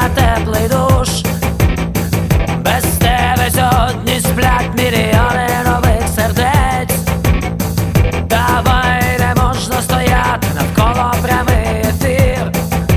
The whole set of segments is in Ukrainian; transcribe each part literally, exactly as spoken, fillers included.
теплий душ. Без тебе сьогодні сплять мільйони нових сердець. Давай, не можна стояти навколо прямий ефір.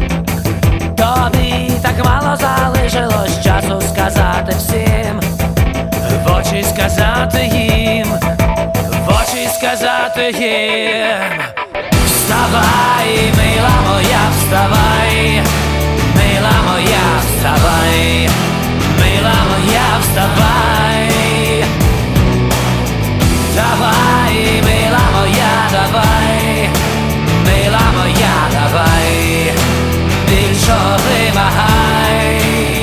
Тобі так мало залишилось часу сказати всім, в очі сказати їм, в очі сказати їм. Вставай, мила моя, вставай, мила моя, вставай, мила моя, вставай. Давай, мила моя, давай, мила моя, давай, більшого вимагай.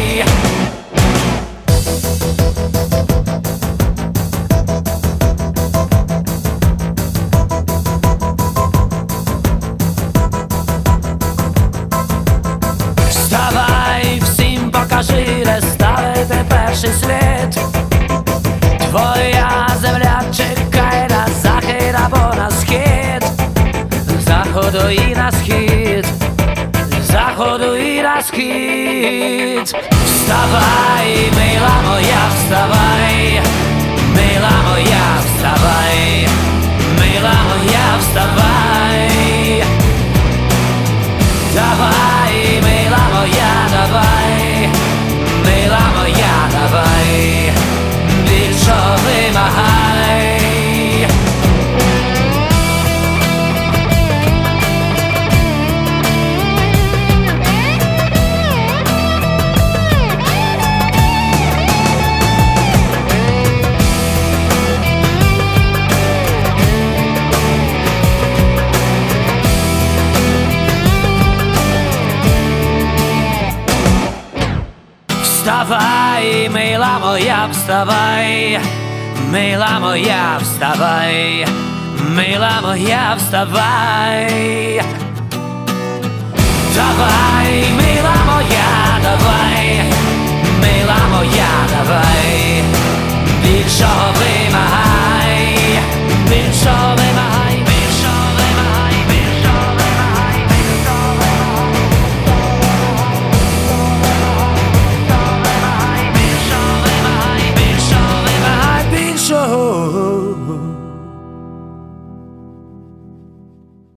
Вставай, всім покажи, де ставити перший слід. Твоя земля чекає на захід або на схід, з заходу і на схід, з заходу і на схід. Вставай, мила моя, вставай, мила моя, вставай, мила моя, вставай. Давай, мила моя, давай, мила моя, давай, більшого вимагай. Вставай, мила моя, вставай, мила моя, вставай, мила моя, вставай. Давай, мила моя, давай, мила моя, давай, більшого вимагай.